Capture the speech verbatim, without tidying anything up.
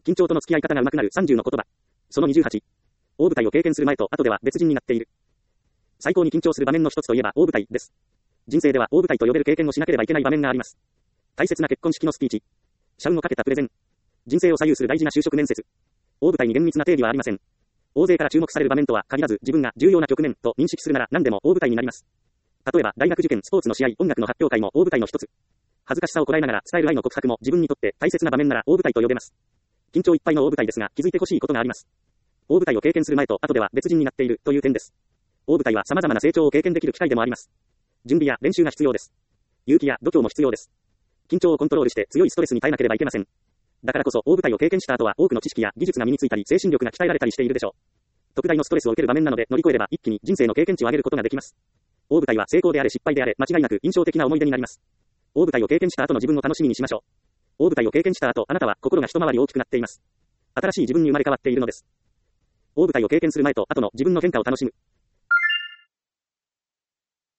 緊張との付き合い方が上手くなるさんじゅうの言葉。そのにじゅうはち。大舞台を経験する前と後では別人になっている。最高に緊張する場面の一つといえば大舞台です。人生では大舞台と呼べる経験をしなければいけない場面があります。大切な結婚式のスピーチ。社運をかけたプレゼン。人生を左右する大事な就職面接。大舞台に厳密な定義はありません。大勢から注目される場面とは限らず自分が重要な局面と認識するなら何でも大舞台になります。例えば大学受験、スポーツの試合、音楽の発表会も大舞台の一つ。恥ずかしさをこらえながら伝える愛の告白も自分にとって大切な場面なら大舞台と呼べます。緊張いっぱいの大舞台ですが気づいてほしいことがあります。大舞台を経験する前と後では別人になっているという点です。大舞台は様々な成長を経験できる機会でもあります。準備や練習が必要です。勇気や度胸も必要です。緊張をコントロールして強いストレスに耐えなければいけません。だからこそ大舞台を経験した後は多くの知識や技術が身についたり精神力が鍛えられたりしているでしょう。特大のストレスを受ける場面なので乗り越えれば一気に人生の経験値を上げることができます。大舞台は成功であれ失敗であれ間違いなく印象的な思い出になります。大舞台を経験した後の自分を楽しみにしましょう。大舞台を経験した後あなたは心が一回り大きくなっています。新しい自分に生まれ変わっているのです。大舞台を経験する前と後の自分の変化を楽しむ。